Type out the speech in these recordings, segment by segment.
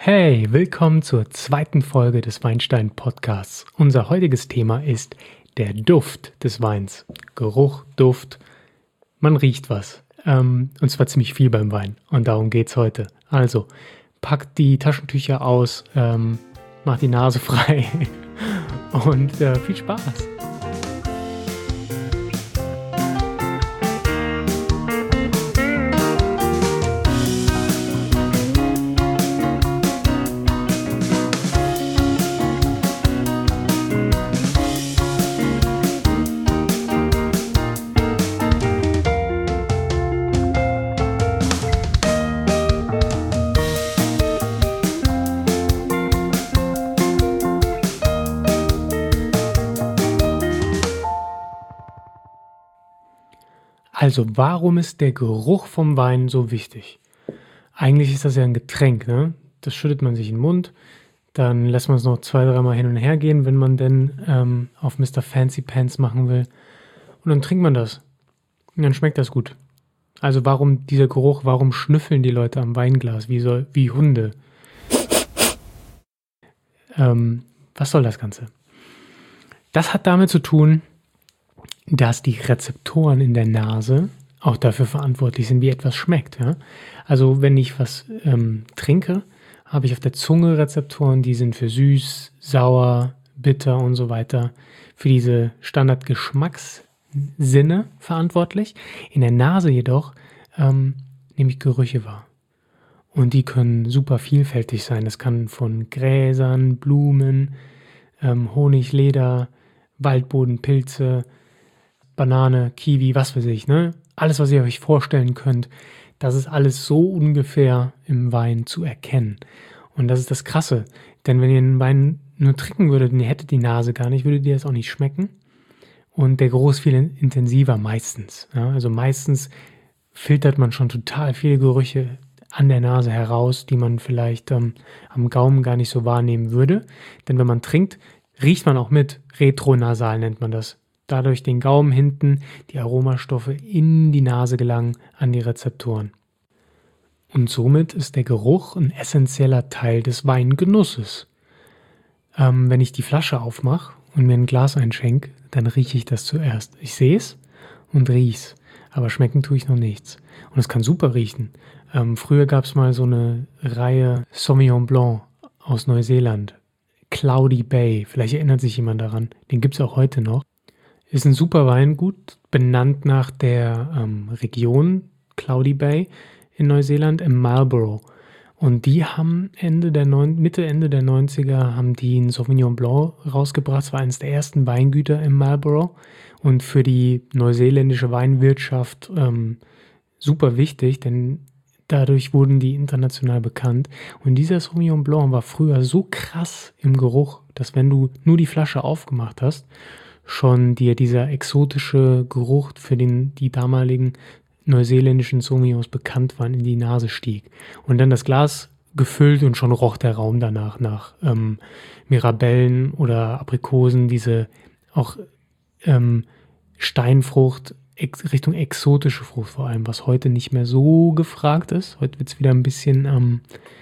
Hey, willkommen zur zweiten Folge des Weinstein Podcasts. Unser heutiges Thema ist der Duft des Weins. Geruch, Duft, man riecht was. Und zwar ziemlich viel beim Wein. Und darum geht's heute. Also, packt die Taschentücher aus, macht die Nase frei und viel Spaß. Also, warum ist der Geruch vom Wein so wichtig? Eigentlich ist das ja ein Getränk, ne? Das schüttet man sich in den Mund, dann lässt man es noch 2-3 Mal hin und her gehen, wenn man denn auf Mr. Fancy Pants machen will. Und dann trinkt man das. Und dann schmeckt das gut. Also warum dieser Geruch, warum schnüffeln die Leute am Weinglas wie Hunde? Was soll das Ganze? Das hat damit zu tun, dass die Rezeptoren in der Nase auch dafür verantwortlich sind, wie etwas schmeckt. Ja? Also wenn ich was trinke, habe ich auf der Zunge Rezeptoren, die sind für süß, sauer, bitter und so weiter, für diese Standardgeschmackssinne verantwortlich. In der Nase jedoch nehme ich Gerüche wahr. Und die können super vielfältig sein. Das kann von Gräsern, Blumen, Honig, Leder, Waldboden, Pilze, Banane, Kiwi, was weiß ich, ne? Alles, was ihr euch vorstellen könnt, das ist alles so ungefähr im Wein zu erkennen. Und das ist das Krasse, denn wenn ihr einen Wein nur trinken würdet und ihr hättet die Nase gar nicht, würdet ihr das auch nicht schmecken. Und der Geruch ist viel intensiver meistens. Ja? Also meistens filtert man schon total viele Gerüche an der Nase heraus, die man vielleicht am Gaumen gar nicht so wahrnehmen würde. Denn wenn man trinkt, riecht man auch mit. Retronasal nennt man das. Dadurch den Gaumen hinten die Aromastoffe in die Nase gelangen, an die Rezeptoren. Und somit ist der Geruch ein essentieller Teil des Weingenusses. Wenn ich die Flasche aufmache und mir ein Glas einschenke, dann rieche ich das zuerst. Ich sehe es und rieche es, aber schmecken tue ich noch nichts. Und es kann super riechen. Früher gab es mal so eine Reihe Sauvignon Blanc aus Neuseeland. Cloudy Bay, vielleicht erinnert sich jemand daran. Den gibt es auch heute noch. Ist ein super Weingut, benannt nach der Region Cloudy Bay in Neuseeland im Marlborough. Und die haben Ende der 90er haben die einen Sauvignon Blanc rausgebracht. Das war eines der ersten Weingüter im Marlborough und für die neuseeländische Weinwirtschaft super wichtig, denn dadurch wurden die international bekannt. Und dieser Sauvignon Blanc war früher so krass im Geruch, dass wenn du nur die Flasche aufgemacht hast, schon dir dieser exotische Geruch für die damaligen neuseeländischen Sauvignons bekannt waren, in die Nase stieg. Und dann das Glas gefüllt und schon roch der Raum danach nach Mirabellen oder Aprikosen, diese auch Steinfrucht, Richtung exotische Frucht vor allem, was heute nicht mehr so gefragt ist. Heute wird es wieder ein bisschen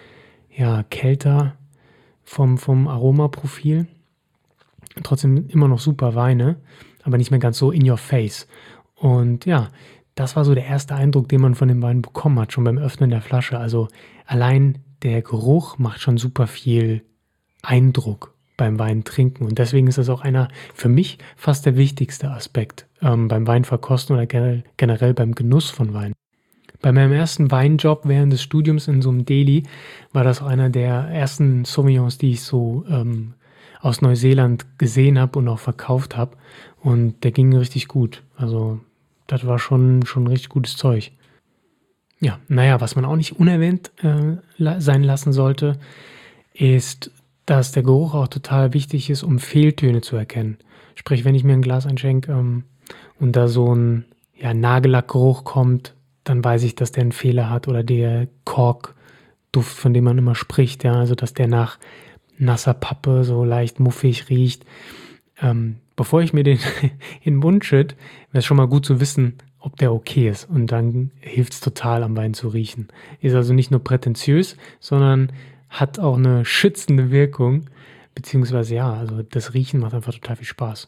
kälter vom Aromaprofil. Trotzdem immer noch super Weine, aber nicht mehr ganz so in your face. Und ja, das war so der erste Eindruck, den man von dem Wein bekommen hat, schon beim Öffnen der Flasche. Also allein der Geruch macht schon super viel Eindruck beim Wein trinken. Und deswegen ist das auch einer, für mich fast der wichtigste Aspekt beim Weinverkosten oder generell beim Genuss von Wein. Bei meinem ersten Weinjob während des Studiums in so einem Deli war das auch einer der ersten Sauvignons, die ich so aus Neuseeland gesehen habe und auch verkauft habe. Und der ging richtig gut. Also das war schon richtig gutes Zeug. Ja, was man auch nicht unerwähnt sein lassen sollte, ist, dass der Geruch auch total wichtig ist, um Fehltöne zu erkennen. Sprich, wenn ich mir ein Glas einschenke und da so ein Nagellackgeruch kommt, dann weiß ich, dass der einen Fehler hat, oder der Korkduft, von dem man immer spricht, ja, also dass der nach nasser Pappe so leicht muffig riecht. Bevor ich mir den in den Mund schütte, wäre es schon mal gut zu wissen, ob der okay ist. Und dann hilft es total, am Wein zu riechen. Ist also nicht nur prätentiös, sondern hat auch eine schützende Wirkung, beziehungsweise ja, also das Riechen macht einfach total viel Spaß.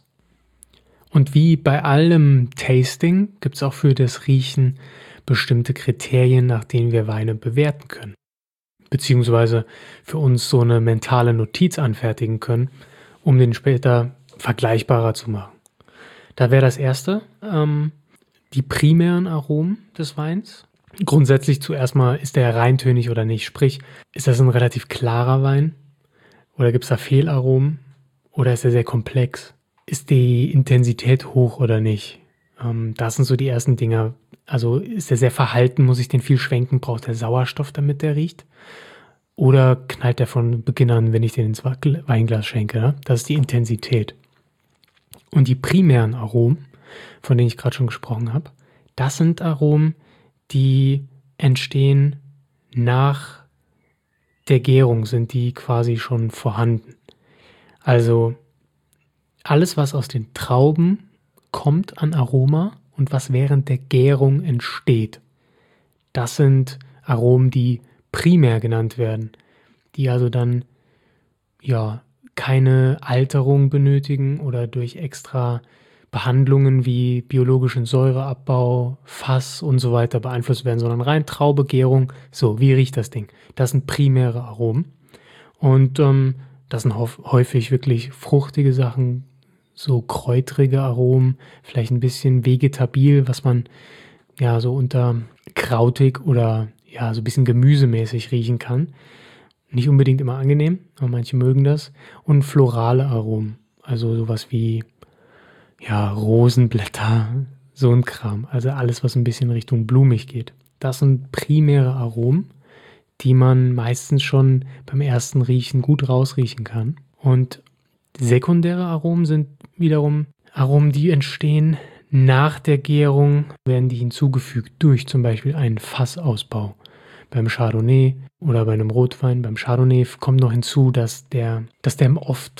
Und wie bei allem Tasting gibt es auch für das Riechen bestimmte Kriterien, nach denen wir Weine bewerten können, beziehungsweise für uns so eine mentale Notiz anfertigen können, um den später vergleichbarer zu machen. Da wäre das erste, die primären Aromen des Weins. Grundsätzlich zuerst mal, ist der reintönig oder nicht? Sprich, ist das ein relativ klarer Wein? Oder gibt es da Fehlaromen? Oder ist er sehr komplex? Ist die Intensität hoch oder nicht? Das sind so die ersten Dinger. Also ist er sehr verhalten? Muss ich den viel schwenken? Braucht er Sauerstoff, damit der riecht? Oder knallt er von Beginn an, wenn ich den ins Weinglas schenke? Ne? Das ist die Intensität. Und die primären Aromen, von denen ich gerade schon gesprochen habe, das sind Aromen, die entstehen nach der Gärung, sind die quasi schon vorhanden. Also alles, was aus den Trauben kommt an Aroma und was während der Gärung entsteht, das sind Aromen, die primär genannt werden, die also dann ja keine Alterung benötigen oder durch extra Behandlungen wie biologischen Säureabbau, Fass und so weiter beeinflusst werden, sondern rein Traubegärung. So, wie riecht das Ding? Das sind primäre Aromen. Und das sind häufig wirklich fruchtige Sachen, so kräutrige Aromen, vielleicht ein bisschen vegetabil, was man ja so unter krautig oder ja so ein bisschen gemüsemäßig riechen kann. Nicht unbedingt immer angenehm, aber manche mögen das. Und florale Aromen, also sowas wie ja, Rosenblätter, so ein Kram. Also alles, was ein bisschen Richtung blumig geht. Das sind primäre Aromen, die man meistens schon beim ersten Riechen gut rausriechen kann. Und sekundäre Aromen sind wiederum Aromen, die entstehen nach der Gärung, werden die hinzugefügt durch zum Beispiel einen Fassausbau. Beim Chardonnay oder bei einem Rotwein, beim Chardonnay kommt noch hinzu, dass der oft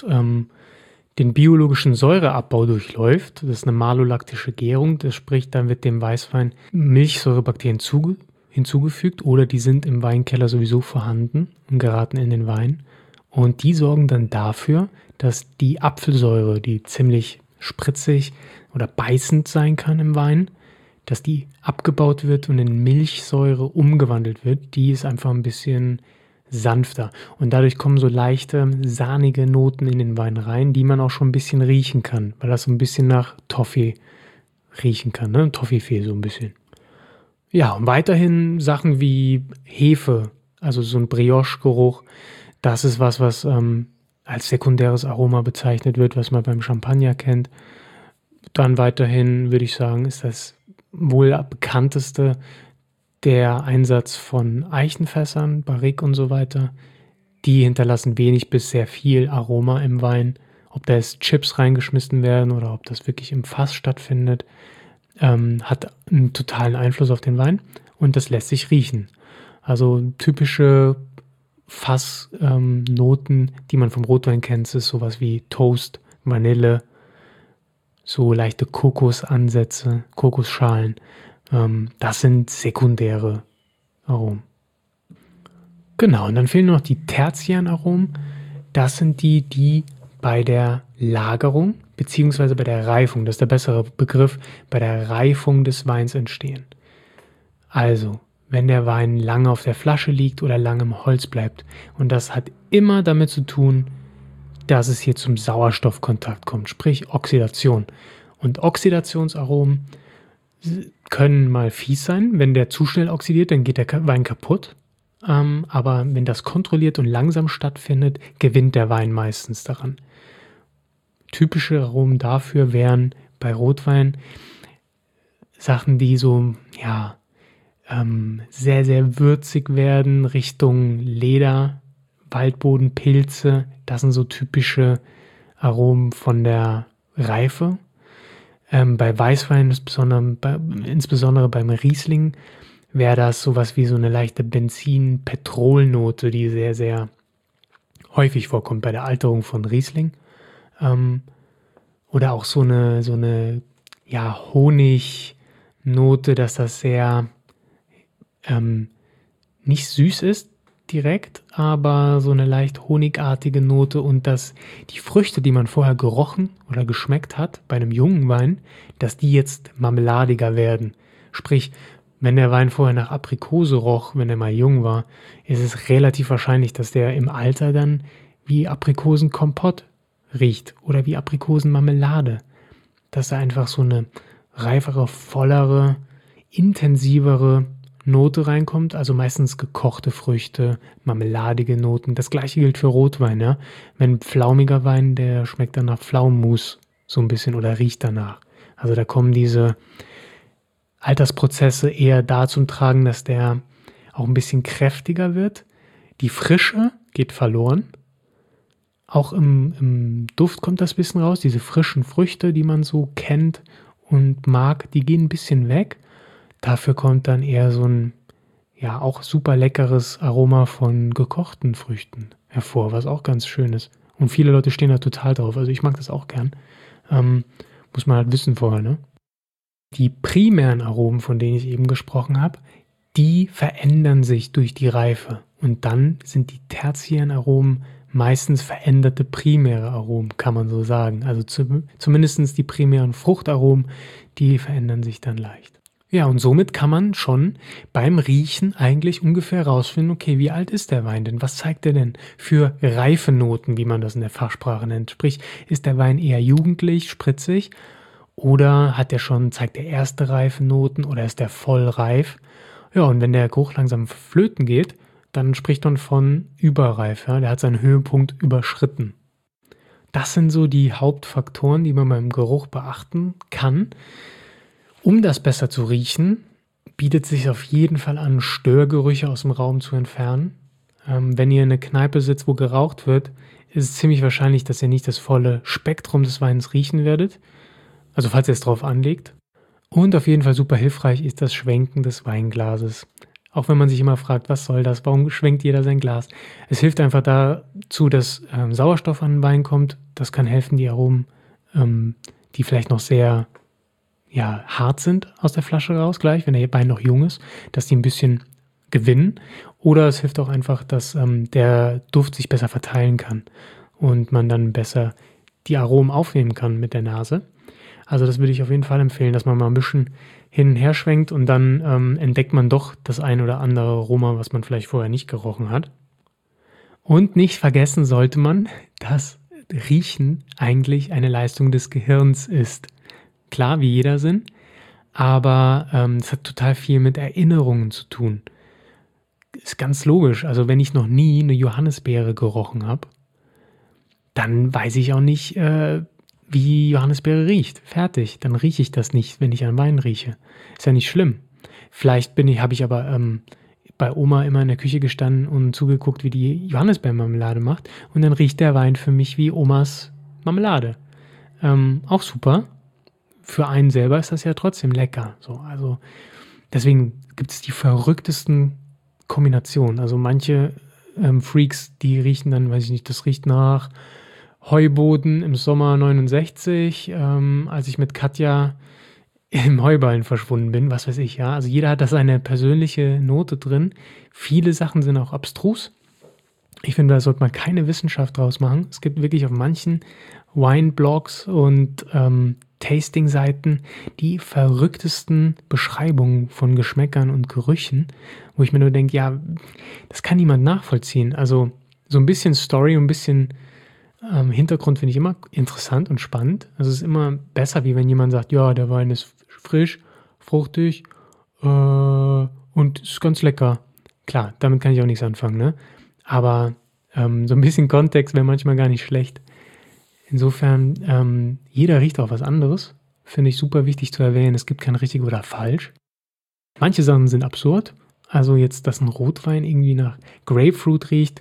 den biologischen Säureabbau durchläuft. Das ist eine malolaktische Gärung. Das spricht, dann wird dem Weißwein Milchsäurebakterien hinzugefügt oder die sind im Weinkeller sowieso vorhanden und geraten in den Wein. Und die sorgen dann dafür, dass die Apfelsäure, die ziemlich spritzig oder beißend sein kann im Wein, dass die abgebaut wird und in Milchsäure umgewandelt wird. Die ist einfach ein bisschen sanfter. Und dadurch kommen so leichte, sahnige Noten in den Wein rein, die man auch schon ein bisschen riechen kann, weil das so ein bisschen nach Toffee riechen kann, ne? Toffifee so ein bisschen. Ja, und weiterhin Sachen wie Hefe, also so ein Brioche-Geruch, das ist was als sekundäres Aroma bezeichnet wird, was man beim Champagner kennt. Dann weiterhin würde ich sagen, ist das wohl bekannteste der Einsatz von Eichenfässern, Barrique und so weiter. Die hinterlassen wenig bis sehr viel Aroma im Wein. Ob da jetzt Chips reingeschmissen werden oder ob das wirklich im Fass stattfindet, hat einen totalen Einfluss auf den Wein und das lässt sich riechen. Also typische Fassnoten, die man vom Rotwein kennt, ist sowas wie Toast, Vanille, so leichte Kokosansätze, Kokosschalen. Das sind sekundäre Aromen. Genau, und dann fehlen noch die tertiären Aromen. Das sind die bei der Lagerung bzw. bei der Reifung, das ist der bessere Begriff, bei der Reifung des Weins entstehen. Also, wenn der Wein lange auf der Flasche liegt oder lange im Holz bleibt. Und das hat immer damit zu tun, dass es hier zum Sauerstoffkontakt kommt, sprich Oxidation. Und Oxidationsaromen können mal fies sein. Wenn der zu schnell oxidiert, dann geht der Wein kaputt. Aber wenn das kontrolliert und langsam stattfindet, gewinnt der Wein meistens daran. Typische Aromen dafür wären bei Rotwein Sachen, die so, ja, sehr, sehr würzig werden, Richtung Leder, Waldboden, Pilze. Das sind so typische Aromen von der Reife. Bei Weißwein, insbesondere beim Riesling, wäre das sowas wie so eine leichte Benzin-Petrolnote, die sehr, sehr häufig vorkommt bei der Alterung von Riesling. Oder auch so eine ja, Honignote, dass das sehr nicht süß ist, direkt, aber so eine leicht honigartige Note und dass die Früchte, die man vorher gerochen oder geschmeckt hat bei einem jungen Wein, dass die jetzt marmeladiger werden. Sprich, wenn der Wein vorher nach Aprikose roch, wenn er mal jung war, ist es relativ wahrscheinlich, dass der im Alter dann wie Aprikosenkompott riecht oder wie Aprikosenmarmelade. Dass da einfach so eine reifere, vollere, intensivere Note reinkommt, also meistens gekochte Früchte, marmeladige Noten. Das gleiche gilt für Rotwein, ja. Wenn pflaumiger Wein, der schmeckt dann nach Pflaumenmus so ein bisschen oder riecht danach. Also da kommen diese Altersprozesse eher da zum Tragen, dass der auch ein bisschen kräftiger wird. Die Frische geht verloren. Auch im Duft kommt das ein bisschen raus. Diese frischen Früchte, die man so kennt und mag, die gehen ein bisschen weg. Dafür kommt dann eher so ein, ja, auch super leckeres Aroma von gekochten Früchten hervor, was auch ganz schön ist. Und viele Leute stehen da total drauf. Also ich mag das auch gern. Muss man halt wissen vorher, ne? Die primären Aromen, von denen ich eben gesprochen habe, die verändern sich durch die Reife. Und dann sind die tertiären Aromen meistens veränderte primäre Aromen, kann man so sagen. Also zumindest die primären Fruchtaromen, die verändern sich dann leicht. Ja, und somit kann man schon beim Riechen eigentlich ungefähr rausfinden, okay, wie alt ist der Wein denn? Was zeigt er denn für reife Noten, wie man das in der Fachsprache nennt? Sprich, ist der Wein eher jugendlich, spritzig oder zeigt er erste reife Noten oder ist der voll reif? Ja, und wenn der Geruch langsam flöten geht, dann spricht man von überreif. Ja? Der hat seinen Höhepunkt überschritten. Das sind so die Hauptfaktoren, die man beim Geruch beachten kann. Um das besser zu riechen, bietet es sich auf jeden Fall an, Störgerüche aus dem Raum zu entfernen. Wenn ihr in einer Kneipe sitzt, wo geraucht wird, ist es ziemlich wahrscheinlich, dass ihr nicht das volle Spektrum des Weins riechen werdet. Also falls ihr es drauf anlegt. Und auf jeden Fall super hilfreich ist das Schwenken des Weinglases. Auch wenn man sich immer fragt, was soll das? Warum schwenkt jeder sein Glas? Es hilft einfach dazu, dass Sauerstoff an den Wein kommt. Das kann helfen, die Aromen, die vielleicht noch sehr hart sind, aus der Flasche raus gleich, wenn der Wein noch jung ist, dass die ein bisschen gewinnen. Oder es hilft auch einfach, dass der Duft sich besser verteilen kann und man dann besser die Aromen aufnehmen kann mit der Nase. Also das würde ich auf jeden Fall empfehlen, dass man mal ein bisschen hin und her schwenkt und dann entdeckt man doch das ein oder andere Aroma, was man vielleicht vorher nicht gerochen hat. Und nicht vergessen sollte man, dass Riechen eigentlich eine Leistung des Gehirns ist. Klar, wie jeder Sinn, aber es hat total viel mit Erinnerungen zu tun. Ist ganz logisch. Also wenn ich noch nie eine Johannisbeere gerochen habe, dann weiß ich auch nicht, wie Johannisbeere riecht. Fertig. Dann rieche ich das nicht, wenn ich an Wein rieche. Ist ja nicht schlimm. Vielleicht habe ich aber bei Oma immer in der Küche gestanden und zugeguckt, wie die Johannisbeermarmelade macht. Und dann riecht der Wein für mich wie Omas Marmelade. Auch super. Für einen selber ist das ja trotzdem lecker. So, also deswegen gibt es die verrücktesten Kombinationen. Also manche Freaks, die riechen dann, weiß ich nicht, das riecht nach Heuboden im Sommer 69, als ich mit Katja im Heuballen verschwunden bin, was weiß ich, ja. Also jeder hat da seine persönliche Note drin. Viele Sachen sind auch abstrus. Ich finde, da sollte man keine Wissenschaft draus machen. Es gibt wirklich auf manchen Wine-Blogs und Tasting-Seiten die verrücktesten Beschreibungen von Geschmäckern und Gerüchen, wo ich mir nur denke, ja, das kann niemand nachvollziehen. Also so ein bisschen Story und ein bisschen Hintergrund finde ich immer interessant und spannend. Also es ist immer besser, wie wenn jemand sagt, ja, der Wein ist frisch, fruchtig und ist ganz lecker. Klar, damit kann ich auch nichts anfangen, ne? Aber so ein bisschen Kontext wäre manchmal gar nicht schlecht. Insofern, jeder riecht auch was anderes. Finde ich super wichtig zu erwähnen. Es gibt kein richtig oder falsch. Manche Sachen sind absurd. Also jetzt, dass ein Rotwein irgendwie nach Grapefruit riecht,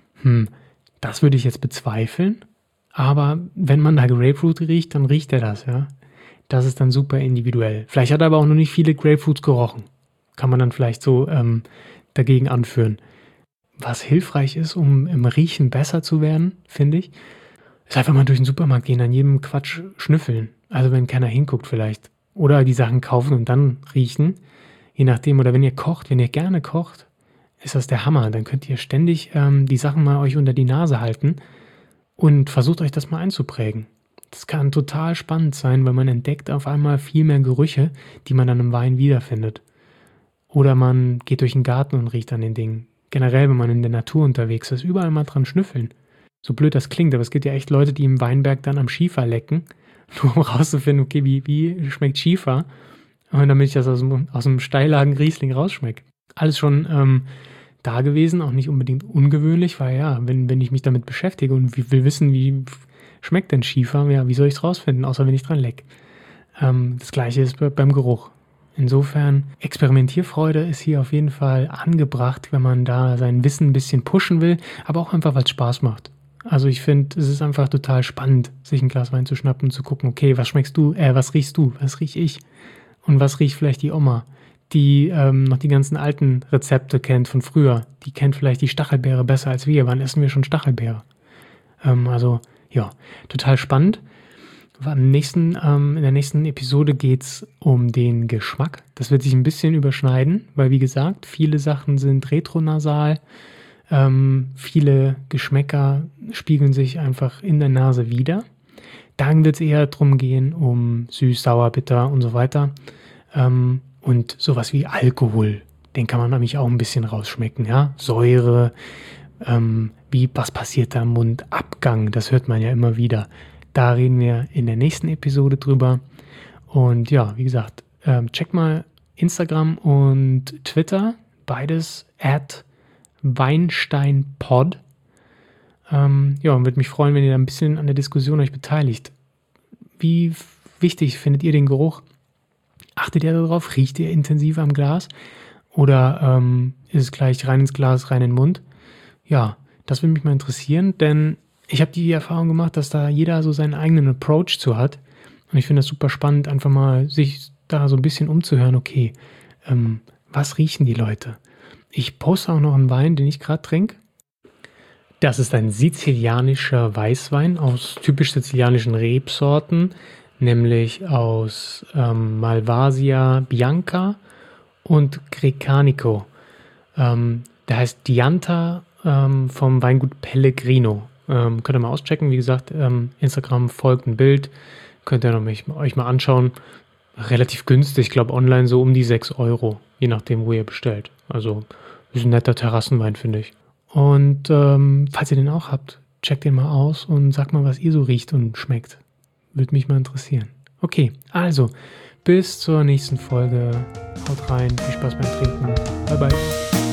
das würde ich jetzt bezweifeln. Aber wenn man da Grapefruit riecht, dann riecht er das, ja. Das ist dann super individuell. Vielleicht hat er aber auch noch nicht viele Grapefruits gerochen. Kann man dann vielleicht so dagegen anführen. Was hilfreich ist, um im Riechen besser zu werden, finde ich, ist einfach mal durch den Supermarkt gehen, an jedem Quatsch schnüffeln. Also wenn keiner hinguckt vielleicht. Oder die Sachen kaufen und dann riechen. Je nachdem. Oder wenn ihr kocht, wenn ihr gerne kocht, ist das der Hammer. Dann könnt ihr ständig die Sachen mal euch unter die Nase halten und versucht euch das mal einzuprägen. Das kann total spannend sein, weil man entdeckt auf einmal viel mehr Gerüche, die man dann im Wein wiederfindet. Oder man geht durch den Garten und riecht an den Dingen. Generell, wenn man in der Natur unterwegs ist, überall mal dran schnüffeln. So blöd das klingt, aber es gibt ja echt Leute, die im Weinberg dann am Schiefer lecken, nur um rauszufinden, okay, wie schmeckt Schiefer? Und damit ich das aus dem Steillagen Riesling rausschmecke. Alles schon da gewesen, auch nicht unbedingt ungewöhnlich, weil ja, wenn ich mich damit beschäftige und will wissen, wie schmeckt denn Schiefer, ja, wie soll ich es rausfinden, außer wenn ich dran leck. Das gleiche ist beim Geruch. Insofern, Experimentierfreude ist hier auf jeden Fall angebracht, wenn man da sein Wissen ein bisschen pushen will, aber auch einfach, weil es Spaß macht. Also ich finde, es ist einfach total spannend, sich ein Glas Wein zu schnappen und zu gucken, okay, was riechst du, was riech ich und was riecht vielleicht die Oma, die noch die ganzen alten Rezepte kennt von früher. Die kennt vielleicht die Stachelbeere besser als wir. Wann essen wir schon Stachelbeere? Also ja, total spannend. In der nächsten Episode geht es um den Geschmack. Das wird sich ein bisschen überschneiden, weil wie gesagt, viele Sachen sind retronasal. Viele Geschmäcker spiegeln sich einfach in der Nase wider. Dann wird es eher darum gehen, um süß, sauer, bitter und so weiter. Und sowas wie Alkohol, den kann man nämlich auch ein bisschen rausschmecken. Ja? Säure, was passiert da im Mund? Abgang, das hört man ja immer wieder. Da reden wir in der nächsten Episode drüber. Und ja, wie gesagt, checkt mal Instagram und Twitter, beides @WeinsteinPod. Ja, und würde mich freuen, wenn ihr da ein bisschen an der Diskussion euch beteiligt. Wie wichtig findet ihr den Geruch? Achtet ihr darauf? Riecht ihr intensiv am Glas? Oder ist es gleich rein ins Glas, rein in den Mund? Ja, das würde mich mal interessieren, denn ich habe die Erfahrung gemacht, dass da jeder so seinen eigenen Approach zu hat. Und ich finde das super spannend, einfach mal sich da so ein bisschen umzuhören, okay, was riechen die Leute? Ich poste auch noch einen Wein, den ich gerade trinke. Das ist ein sizilianischer Weißwein aus typisch sizilianischen Rebsorten, nämlich aus Malvasia Bianca und Grecanico. Der heißt Dianta vom Weingut Pellegrino. Könnt ihr mal auschecken. Wie gesagt, Instagram folgt ein Bild. Könnt ihr euch mal anschauen. Relativ günstig, ich glaube online so um die 6 Euro, je nachdem, wo ihr bestellt. Also ist ein netter Terrassenwein, finde ich. Und falls ihr den auch habt, checkt den mal aus und sagt mal, was ihr so riecht und schmeckt. Würde mich mal interessieren. Okay, also bis zur nächsten Folge. Haut rein, viel Spaß beim Trinken. Bye, bye.